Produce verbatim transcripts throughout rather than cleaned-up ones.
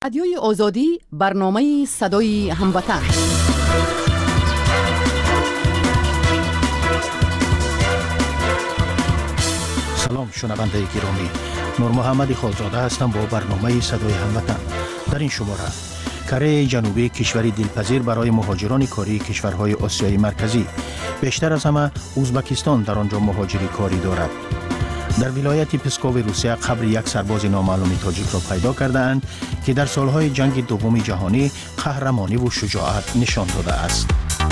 رادیوی آزادی، برنامه صدای هموطن. سلام شنونده گرامی، نور محمد خالزاده هستم با برنامه صدای هموطن. در این شماره کره جنوبی کشوری دلپذیر برای مهاجران کاری کشورهای آسیای مرکزی. بیشتر از همه ازبکستان در آنجا مهاجری کاری دارد. در ولایت پسکو روسیه قبر یک سرباز نامعلوم تاجیک را پیدا کردند که در سالهای جنگ دوم جهانی قهرمانی و شجاعت نشان داده است.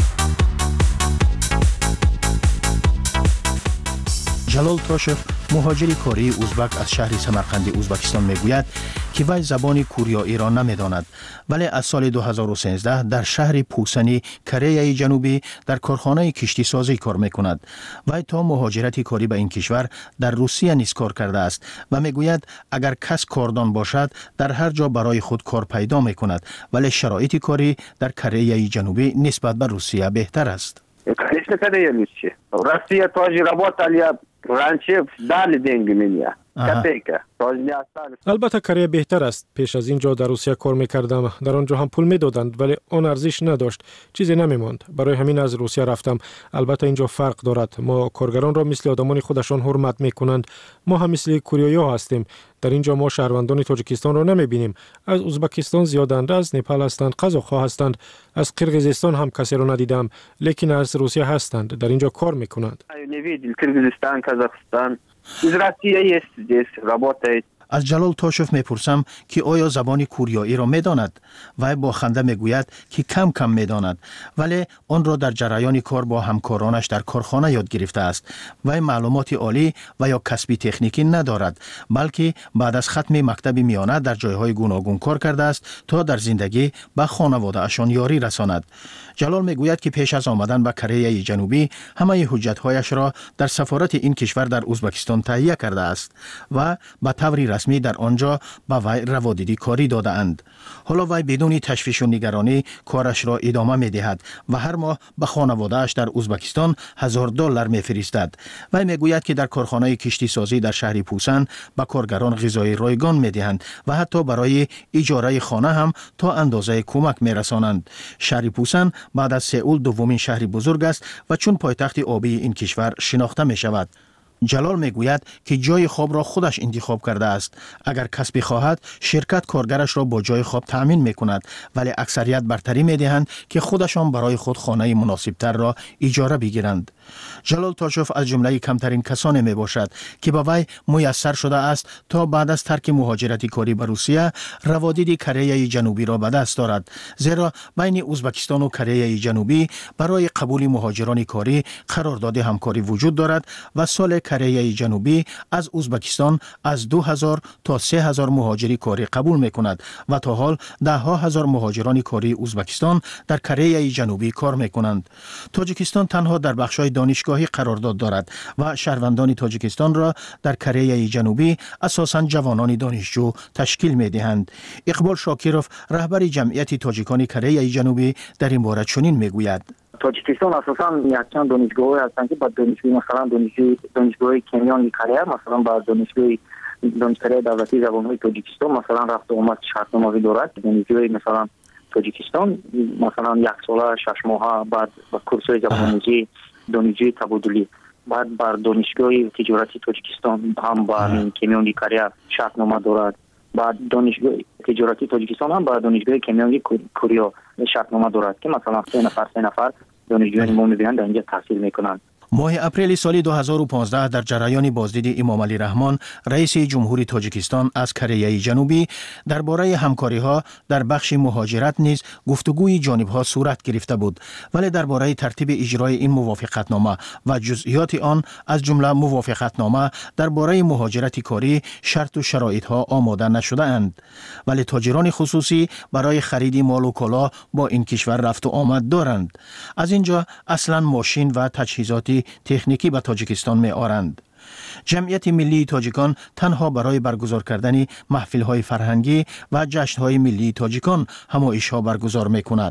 جلال تاشف مهاجری کاری ازبک از شهر سمرقند ازبکستان میگوید که وی زبان کوریایی را نمیداند، ولی از سال دو هزار و سیزده در شهر پوسنی کره جنوبی در کارخانه کشتی سازی کار میکند. وی تا مهاجرت کاری به این کشور در روسیه نیز کار کرده است و میگوید اگر کس کاردان باشد در هر جا برای خود кор پیدا میکند، ولی شرایط کاری در کره جنوبی نسبت به روسیه بهتر است. Конечно, Корея лучше. Россия тоже работали, раньше дали деньги мне. Копейка. Тоже не остались. البته کره بهتر است. پیش از اینجا در روسیه کار میکردم. در آنجا هم پول میدادند ولی آن ارزش نداشت. چیزی نمیماند. برای همین از روسیه رفتم. البته اینجا فرق دارد. ما کارگران را مثل آدمان خودشان حرمت میکنند. ما هم مثل کوریایی ها هستیم. در اینجا ما شهروندان تاجیکستان را نمیبینیم. از ازبکستان زیادند، از نپال هستند، قزاق‌ها هستند، از قرقیزستان هم کسی را ندیدم، لیکن از روسیه هستند. در اینجا کار میکنند. Не Кыргызстан, Казахстан. Из России есть здесь, работает. از جلال تاشف میپرسم که آیا زبان کوریایی را میداند؟ وی با خنده میگوید که کم کم میداند، ولی آن را در جریان کار با همکارانش در کارخانه یاد گرفته است. وی معلومات عالی و یا کسبی تکنیکی ندارد، بلکه بعد از ختم مکتب میانه در جایهای گوناگون کار کرده است تا در زندگی به خانواده اشان یاری رساند. جلال میگوید که پیش از آمدن به کره جنوبی همه حجت‌هایش را در سفارت این کشور در ازبکستان تهیه کرده است و به طور رسمی در آنجا به وی روادیدی کاری داده اند. حالا وی بدون تشویش و نگرانی کارش را ادامه می دهد و هر ماه به خانواده‌اش در ازبکستان هزار دلار می فرستد. وی می گوید که در کارخانه کشتی سازی در شهر پوسن به کارگران غذای رایگان می دهند و حتی برای اجاره خانه هم تا اندازه کمک می رسانند. شهر پوسن بعد از سئول دومین شهر بزرگ است و چون پایتخت آبی این کشور شناخته می شود. جلال میگوید که جای خواب را خودش انتخاب کرده است. اگر کسبی خواهد شرکت کارگرش را با جای خواب تأمین میکند، ولی اکثریت برتری میدهند که خودشان برای خود خانه مناسبتر را اجاره بگیرند. جلال تاشف از جمله کمترین کسانی می باشد که به وی میسر شده است تا بعد از ترک مهاجرت کاری به روسیه روادید کره جنوبی را به دست دارد، زیرا بین ازبکستان و کره جنوبی برای قبول مهاجران کاری قرارداد همکاری وجود دارد و سال کره جنوبی از ازبکستان از دو هزار تا سه هزار مهاجری کاری قبول می کند و تا حال ده ها هزار مهاجران کاری ازبکستان در کره جنوبی کار می کنند. تاجیکستان تنها در بخش‌های دانشگاهی قرارداد دارد و شهروندان تاجیکستان را در کره جنوبی اساساً جوانان دانشجو تشکیل می دهند. اقبال شاکیروف رهبر جمعیت تاجیکان کره جنوبی در این باره چنین می گوید: تاجیکستان اساساً یکچند دانشگاه‌های هستند که با دانشگاه مثلا دانشگاه دانشگاه کنیان کره مثلا با دانشگاه دانشکده دولتی زبان‌های تاجیکستان مثلا رفت و آمد شرطنامه‌ای دارد. دانشگاه مثلا تاجیکستان مثلا یک ساله شش ماهه بعد با کورس‌های زبان‌آموزی دانشجوی تبادلی، بعد بر دانشگاه تجارتی تاجیکستان هم با کمیون کره شرطنامه دارد، بعد دانشگاه تجارتی تاجیکستان هم با دانشگاه کمیون کوریا شرطنامه دارد که مثلا سه نفر سه نفر دانشجویان ما می‌بینند اینجا تحصیل میکنند. ماه اپریل سال دو هزار و پانزده در جریان بازدید امام علی رحمان رئیس جمهوری تاجیکستان از کره جنوبی درباره همکاری‌ها در بخش مهاجرت نیز گفتگوی جانب‌ها صورت گرفته بود، ولی درباره ترتیب اجرای این موافقتنامه و جزئیات آن از جمله موافقتنامه درباره مهاجرت کاری شرط و شرایط‌ها آماده نشده اند. ولی تاجران خصوصی برای خرید مال و کالا با این کشور رفت و آمد دارند. از اینجا اصلاً ماشین و تجهیزات تکنیکی به تاجیکستان می آرند. جمعیت ملی تاجیکان تنها برای برگزار کردن محفل‌های فرهنگی و جشن‌های ملی تاجیکان همایش‌ها برگزار می کند.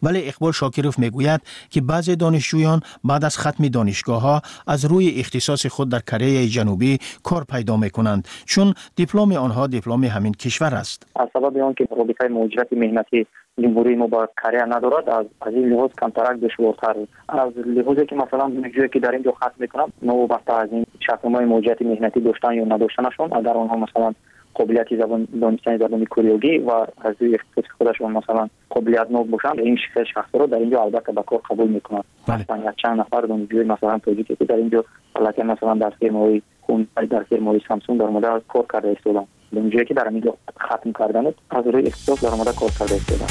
ولی اقبال شاکروف میگوید که بعضی دانشجویان بعد از ختم دانشگاه‌ها از روی اختصاص خود در کره جنوبی کار پیدا میکنند، چون دیپلم آنها دیپلم همین کشور است. از سبب آنکه رابطه مهاجرت مهنتی جمهوری ما با کره ندارد، از از این لحاظ کمترک دشوارتر از لحاظی که مثلا دانشجویی که در اینجا ختم میکنن نوبسته از این شرطنامه مهاجرت مهنتی داشتن یا نداشتنشون، اگر آنها مثلا قابلیت زبان دانستن زبان کوریایی و از اختصاص خودشون مثلا قابلیت نو باشن، این شخص شخص رو در اینجا البته به کار قبول میکنن. مثلا چند نفر دانشجوی مثلا تاجیکی که در اینجا حالت مثلا در فرمای خون در فرمای سامسونگ در مورد کار کرده استودن، دانشجویی که در اینجا ختم کردن از روی اختصاص در مورد کار کرده استودن.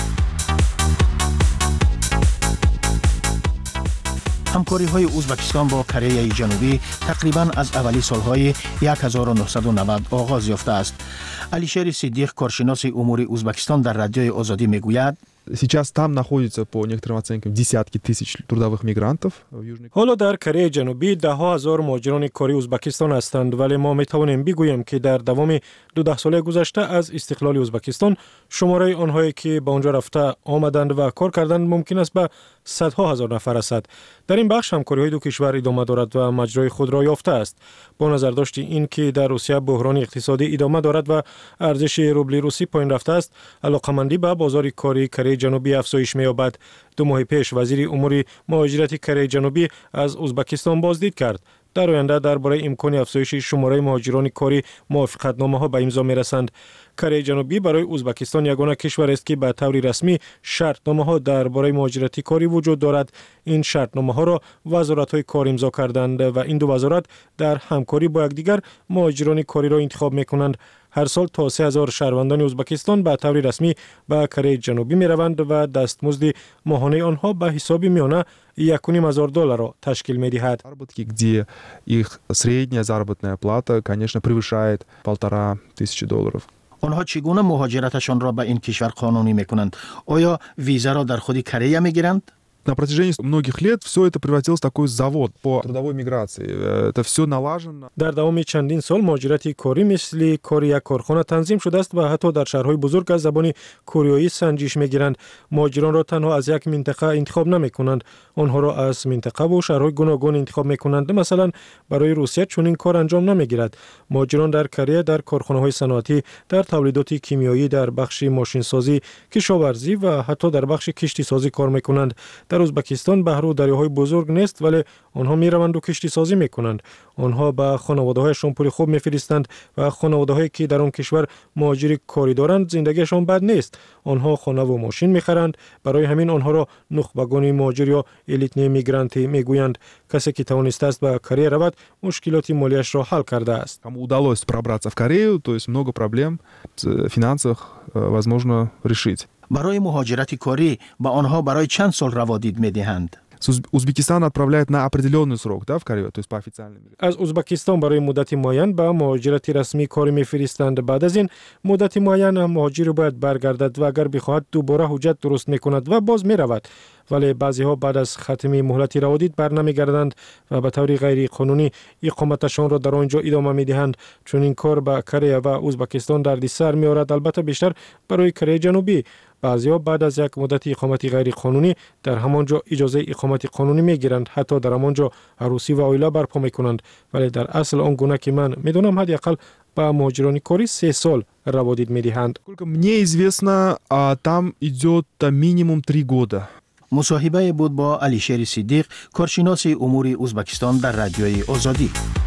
همکاری های ازبکستان با کره جنوبی تقریبا از اولی سالهای هزار و نهصد و نود آغاز یافته است. علیشیر صدیق، کارشناس امور ازبکستان، در رادیوی آزادی میگوید Сейчас там находится по некоторым оценкам десятки тысяч трудовых мигрантов в Южной Корее. حالا در کره جنوبی ده ها هزار مهاجران کاری ازبکستان هستند، ولی ما می توانیم بگوییم که در دوام دو ساله گذشته از استقلال ازبکستان شماره آنهایی که به آنجا رفته آمدند و کار کردند ممکن است به صدها هزار نفر رسد. در این بخش همکاری های دو کشور ادامه دارد و مجرای خود را یافته است. با نظر داشت این که در روسیه بحران اقتصادی ادامه دارد و ارزش روبل روسی پایین رفته است، علاقمندی به بازار کاری کره جنوبی افزایش می‌یابد. دو ماه پیش وزیر امور مهاجرت کره جنوبی از ازبکستان بازدید کرد. در آینده درباره امکان افزایش شماره مهاجران کاری موافقتنامه‌ها به امضا می‌رسند. کره جنوبی برای ازبکستان یگانه کشور است که به طور رسمی شرطنامه‌ها درباره مهاجرت کاری وجود دارد. این شرطنامه‌ها را وزارت‌های کار امضا کردند و این دو وزارت در همکاری با یکدیگر مهاجران کاری را انتخاب می‌کنند. هر سال تا سه هزار شهروندان ازبکستان به طور رسمی به کره جنوبی می‌روند و دستمزد ماهانه آنها به حساب میانه یک و نیم هزار دلار را تشکیل می‌دهد. Заработки, где их средняя заработная плата, конечно, превышает полтора тысячи долларов. آنها چگونه مهاجرتشان را به این کشور قانونی می‌کنند؟ آیا ویزا را در خود کره می‌گیرند؟ На протяжении многих лет все это превратилось в такой завод по трудовой миграции. Это все налажено. در دوام چندین سال مهاجرت کاری مثل کار یک کارخانه تنظیم شده است و حتی در شهرهای بزرگ از زبان کوریایی سنجش می‌گیرند. مهاجران را تنها از یک منطقه انتخاب نمی‌کنند، آنها را از منطقه و شهرهای گوناگون انتخاب می‌کنند. مثلا برای روسیه چون این کار انجام نمی‌گیرد. مهاجران در کره در کارخانه‌های صنعتی، در تولیدات کیمیایی، در بخش ماشینسازی، کشاورزی و حتی در بخش کشتی سازی کار می‌کنند. در ازبکستان بحر و دریاهای بزرگ نیست، ولی آنها میروند و کشتی سازی میکنند. آنها به خانواده‌هایشان پول خوب میفرستند و خانواده‌هایی که در آن کشور مهاجر کاری دارند زندگیشان بد نیست. آنها خانه و ماشین میخرند. برای همین آنها را نخبگان مهاجر یا الیتنی میگرانتی میگویند. کسی که توانسته است به کره رود مشکلات مالیش را حل کرده است. Кому удалось пробраться в Корею, то есть много проблем в финансах возможно решить. برای مهاجرت کاری به آنها برای چند سال روادید می‌دهند؟ Узбекистан отправляет на определенный срок, да, в Корею, то есть по официальным. از ازبکستان برای مدت معین به مهاجرت رسمی کاری می‌فرستند. بعد از این مدت معین مهاجر باید برگردد و اگر بخواهد دوباره حجت درست می‌کند و باز می‌رود. ولی بعضی‌ها بعد از ختم مهلت روادید برنمیگردند و به طور غیر قانونی اقامتشان را در آنجا ادامه می‌دهند. چون این کار به کره و ازبکستان دردسر می‌آورد، البته بیشتر برای کره جنوبی. بعضی‌ها بعد از یک مدت اقامت غیر قانونی در همانجا اجازه اقامت قانونی می‌گیرند، حتی در همانجا عروسی و عائله برپا می‌کنند. ولی در اصل آن گونه که من می‌دونم حداقل به مهاجران کاری سه سال روادید می‌دهند. Сколько мне известно, там идет минимум три года. مصاحبه بود با علیشیر صدیق، کارشناس امور ازبکستان، در رادیوی آزادی.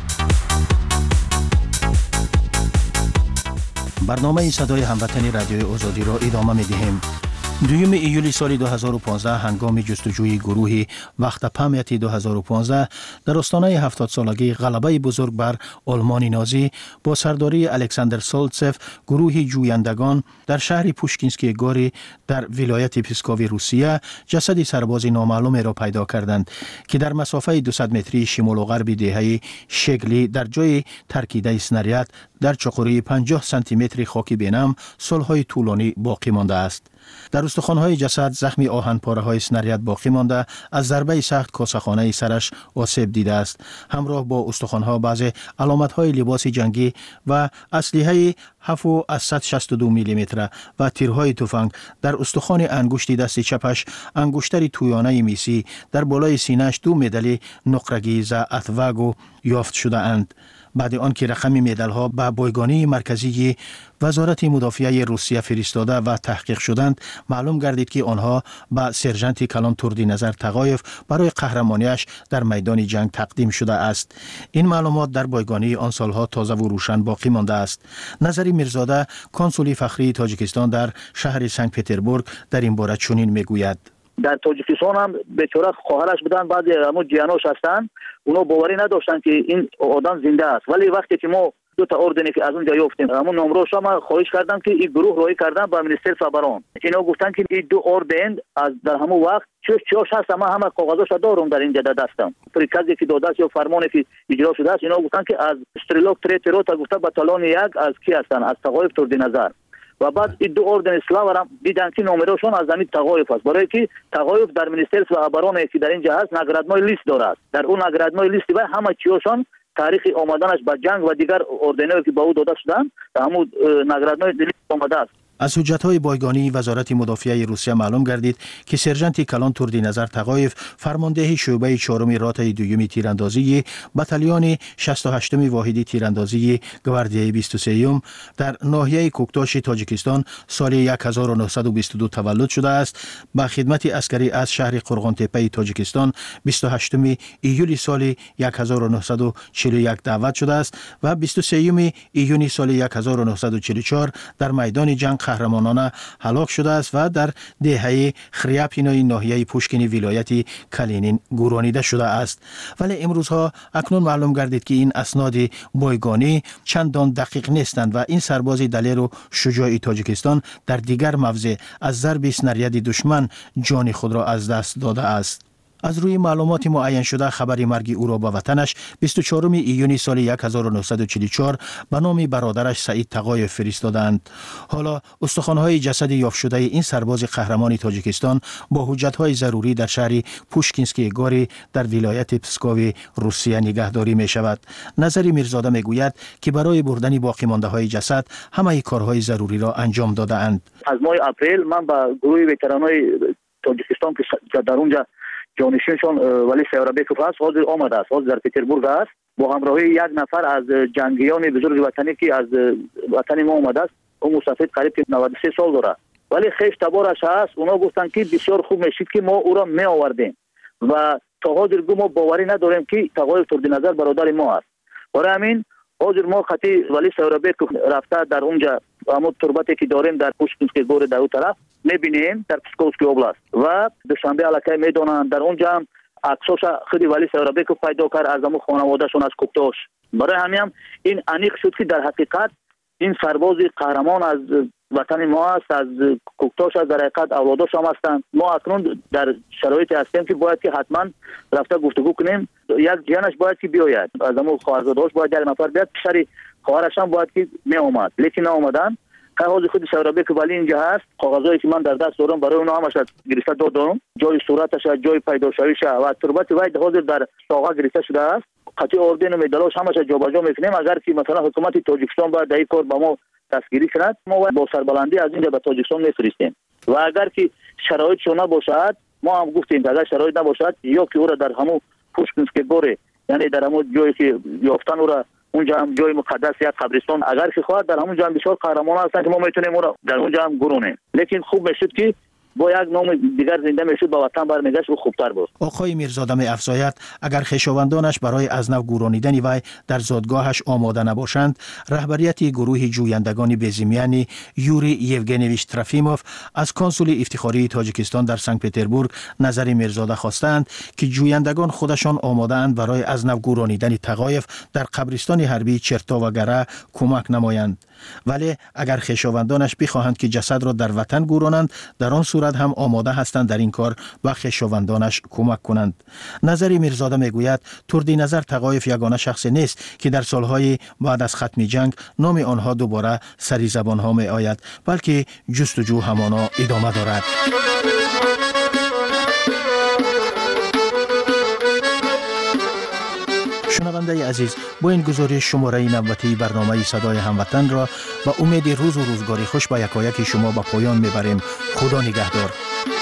برنامه صدای هموطنی رادیوی آزادی را ادامه می‌دهیم. دوم ایولی سال دو هزار و پانزده هنگام جستجوی گروه وقت پامیت دو هزار و پانزده در آستانه هفتاد سالگی غلبه بزرگ بر آلمان نازی با سرداری الکساندر سولتسف، گروه جویندگان در شهر پوشکینسکی گوری در ولایت پسکوی روسیه جسد سرباز نامعلوم را پیدا کردند که در مسافه دویست متری شمال و غرب دهه شگلی در جای ترکیده اسنریات در چقوری پنجاه سانتی متر خاک بینم سالهای طولانی باقی مانده است. در استخوان‌های جسد زخم آهن‌پاره‌های اسنریت باقی مانده، از ضربه سخت کاسه‌خانه سرش آسیب دیده است. همراه با استخوان‌ها بعضی علامت‌های لباس جنگی و اسلحه هفت و صد و شصت و دو میلیمتر و تیرهای تفنگ در استخوان انگشت دست چپش، انگشتر تویانه میسی، در بالای سینه‌اش دو مدال نقرگی ز اتواگو یافت شده اند. بعد آن که رقم مدال ها به بایگانی مرکزی وزارت مدافعه روسیه فرستاده و تحقیق شدند، معلوم گردید که آنها به سرژانت کلان تردینظر تقایف برای قهرمانیش در میدان جنگ تقدیم شده است. این معلومات در بایگانی آن سالها تازه و روشن باقی مانده است. نظری میرزاده، کنسول فخری تاجیکستان در شهر سنت پتربورگ، در این باره چنین میگوید: در تاجیکستان هم بیچاره خواهرش بودن، بعد همون جیانوش هستن، اونا باوری نداشتن که این آدم زنده است. ولی وقتی که ما دو تا اوردنی که از اونجا یافتیم، همون نمروش ما خواهش کردم که این گروه روی کردن با منیستر فبران، اینا گفتن که این دو اوردن از در همون وقت چه چاش هست، ما همه کاغذاش دارم در اینجا دستم، پریکازی که داده است یا فرمانی که اجرا شده است، اینا گفتن که از استریلوک تریترو تا گفته باتالون یک از کی هستن، از تقایف تردینظر. و بعد این دو اوردن اسلام هم دیدن که نمرهشون از زمین تقایف است، برای که تقایف در منیستر فبران که در اینجا هست نگرادمای لیست دارد. در اون نگرادمای لیست و همه چیشون تاریخ آمدنش به جنگ و دیگر اوردنایی که به او داده شدن همون نگرادمای لیست آمده است. از حجت‌های بایگانی وزارت مدافعه روسیه معلوم گردید که سرژانت کلان تردینظر تقایف فرمانده شعبه چهارم راتای دوم تیراندازی بتالیون شصت و هشتم واحد تیراندازی گواردیای بیست و سه در ناحیه کوکتاش تاجیکستان سال هزار و نهصد و بیست و دو تولد شده است. به خدمت عسکری از شهر قرغانتپه تاجیکستان بیست و هشتم ایول سال هزار و نهصد و چهل و یک دعوت شده است و بیست و سه ایون سال هزار و نهصد و چهل و چهار در میدان جنگ قهرمانانه هلاک شده است و در دهه خریاپینای ناحیه پوشکین ولایت کالینین گورانیده شده است. ولی امروزها اکنون معلوم گردید که این اسناد بایگانی چندان دقیق نیستند و این سرباز دلیر و شجاع تاجیکستان در دیگر موضع از ضرب اسنریت دشمن جان خود را از دست داده است. از روی معلومات معین شده خبر مرگ او را به وطنش بیست و چهارم ایون سال هزار و نهصد و چهل و چهار به نام برادرش سعید تقایف فرستادند. حالا استخوان‌های جسد یافت شده این سرباز قهرمان تاجیکستان با حجت‌های ضروری در شهر پوشکینسکی گوری در ولایت پسکو روسیه نگهداری می شود. نظری میرزاده می گوید که برای بردن باقی مانده های جسد همه کارهای ضروری را انجام داده اند. از ماه اپریل من با گروه وترانای تاجیکستان که در اونجا جانشینشون ولی سیاربکوف هست حاضر آمده است، حاضر در پتربورگ است، با همراهی یک نفر از جنگیان بزرگ وطنی که از وطن ما آمده است. اون مسافر قریب نود و سه سال داره ولی خیش تبارش هست. اونا گفتن که بسیار خوب میشید که ما او را می آوردیم و تا حاضر ما باوری نداریم که تقایف تردینظر برادر ما است. برای همین حاضر ما خطی ولی سیاربکوف رفته در اونجا همون تربتی که داریم در پوشکینسکی گور در اون طرف میبینیم در پسکووسکی اوبلاست و دوشنبه علاقه میدونن در اونجا هم عکساش خودی ولی سیاربکوف پیدا کرد از همون خانوادهشون از کوکتاش. برای همین هم این انیق شد که در حقیقت این سرباز قهرمان از وطن ما است، از کوکتاش از در حقیقت اولاداش هم هستند. ما اکنون در شرایطی هستیم که باید که حتما رفته گفتگو کنیم. یک جیانش باید که بیاید، از همون خواهرزادهاش باید یک نفر بیاد، پسر خواهرش هم باید که می اومد لیکن ناآمدن. کاغذ خود سیاربک ولی اینجا هست، کاغذایی که من در دست دارم برای اونها همش گرفته دادم، جای صورتش، جای پیداشویش و تربت وای حاضر در ساغه گرفته شده است. قطعی اوردن و مدالاش همش جابجا میکنیم. اگر که مثلا حکومت تاجیکستان باید این کار با ما دستگیری کند، ما با سربلندی از اینجا به تاجیکستان میفرستیم و اگر که شرایط شونه باشد ما هم گفتیم اگر شرایط نباشد یا که او را در همون پوشکینسکی گوره، یعنی در همون جایی که یافتن او را، اونجا هم جای مقدس یک قبرستان اگر که خواهد در همونجا هم بسیار قهرمان هستن که ما میتونیم او را در اونجا هم گرونیم. لیکن خوب میشد که با یک نام دیگر زنده میشد با وطن برمیگشت و خوبتر بود. آقای میرزاده می افزاید اگر خویشاوندانش برای از نو گورانیدن وی در زادگاهش آماده نباشند، رهبریت گروه جویندگان بزیمیانی یوری یوگنیویچ ترافیموف از کنسول افتخاری تاجیکستان در سنت پتربورگ نظر میرزاده خواستند که جویندگان خودشان آماده اند برای از نو گورانیدن تقایف در قبرستان حربی چرتا و گره کمک نمایند. ولی اگر خویشاوندانش بخواهند که جسد را در وطن گورانند، در آن صورت هم آماده هستند در این کار و خویشاوندانش کمک کنند. نظری میرزاده میگوید تردی نظر تقایف یگانه شخص نیست که در سالهای بعد از ختم جنگ نام آنها دوباره سری زبان ها می آید، بلکه جستجو همانا ادامه دارد. شنونده عزیز، با این گزارش شماره نوبتی برنامه صدای هموطن را با امید روز و روزگاری خوش به یکایک شما به پایان میبریم. خدا نگهدار.